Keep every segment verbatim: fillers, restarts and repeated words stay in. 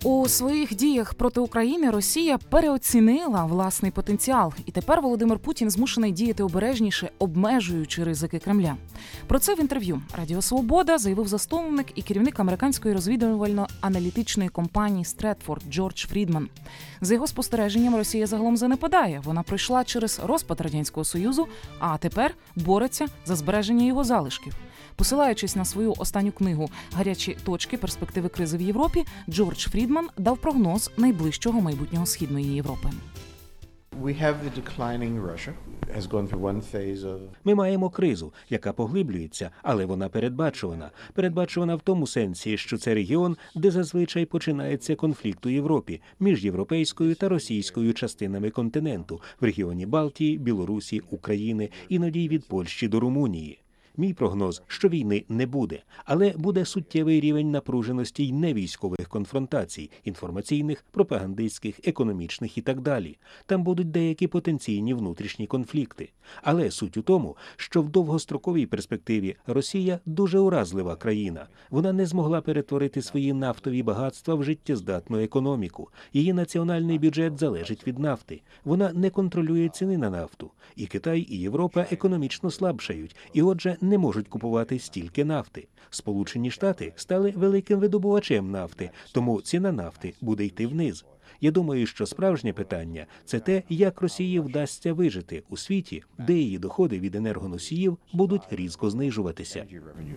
У своїх діях проти України Росія переоцінила власний потенціал. І тепер Володимир Путін змушений діяти обережніше, обмежуючи ризики Кремля. Про це в інтерв'ю Радіо Свобода заявив засновник і керівник американської розвідувально-аналітичної компанії Стретфорд Джордж Фрідман. За його спостереженням, Росія загалом занепадає. Вона пройшла через розпад Радянського Союзу, а тепер бореться за збереження його залишків. Посилаючись на свою останню книгу «Гарячі точки. Перспективи кризи в Європі», Джордж Фрідман дав прогноз найближчого майбутнього Східної Європи. Ми маємо кризу, яка поглиблюється, але вона передбачувана. Передбачувана в тому сенсі, що це регіон, де зазвичай починається конфлікт у Європі між європейською та російською частинами континенту, в регіоні Балтії, Білорусі, України, іноді й від Польщі до Румунії. Мій прогноз, що війни не буде, але буде суттєвий рівень напруженості й невійськових конфронтацій – інформаційних, пропагандистських, економічних і так далі. Там будуть деякі потенційні внутрішні конфлікти. Але суть у тому, що в довгостроковій перспективі Росія дуже уразлива країна. Вона не змогла перетворити свої нафтові багатства в життєздатну економіку. Її національний бюджет залежить від нафти. Вона не контролює ціни на нафту. І Китай, і Європа економічно слабшають. І отже, не можуть купувати стільки нафти. Сполучені Штати стали великим видобувачем нафти, тому ціна нафти буде йти вниз. Я думаю, що справжнє питання – це те, як Росії вдасться вижити у світі, де її доходи від енергоносіїв будуть різко знижуватися.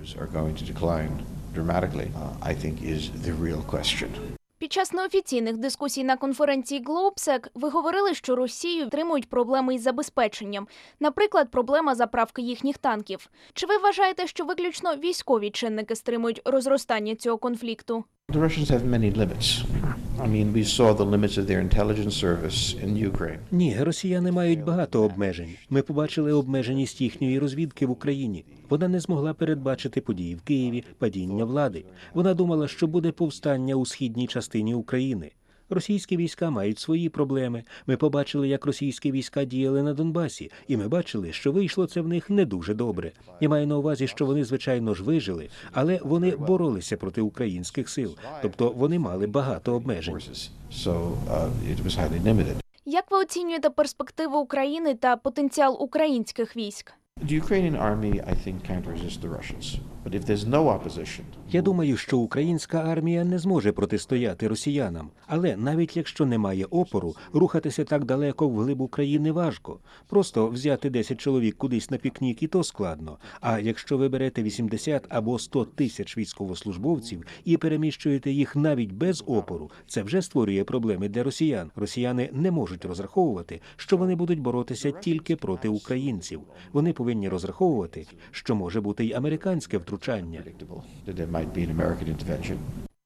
Під час неофіційних дискусій на конференції Глобсек ви говорили, що Росію втримують проблеми із забезпеченням. Наприклад, проблема заправки їхніх танків. Чи ви вважаєте, що виключно військові чинники стримують розростання цього конфлікту? The Russians have many limits. I mean, we saw the limits of their intelligence service in Ukraine. Ні, росіяни мають багато обмежень. Ми побачили обмеженість їхньої розвідки в Україні. Вона не змогла передбачити події в Києві, падіння влади. Вона думала, що буде повстання у східній частині України. Російські війська мають свої проблеми. Ми побачили, як російські війська діяли на Донбасі, і ми бачили, що вийшло це в них не дуже добре. Я маю на увазі, що вони, звичайно ж, вижили, але вони боролися проти українських сил, тобто вони мали багато обмежень. Як ви оцінюєте перспективи України та потенціал українських військ? The Ukrainian army, I think, can't resist the Russians. But if there's no opposition... Я думаю, що українська армія не зможе протистояти росіянам. Але навіть якщо немає опору, рухатися так далеко вглиб України важко. Просто взяти десять чоловік кудись на пікнік і то складно. А якщо ви берете вісімдесят або сто тисяч військовослужбовців і переміщуєте їх навіть без опору, це вже створює проблеми для росіян. Росіяни не можуть розраховувати, що вони будуть боротися тільки проти українців. Вони повинні розраховувати, що може бути й американське втручання.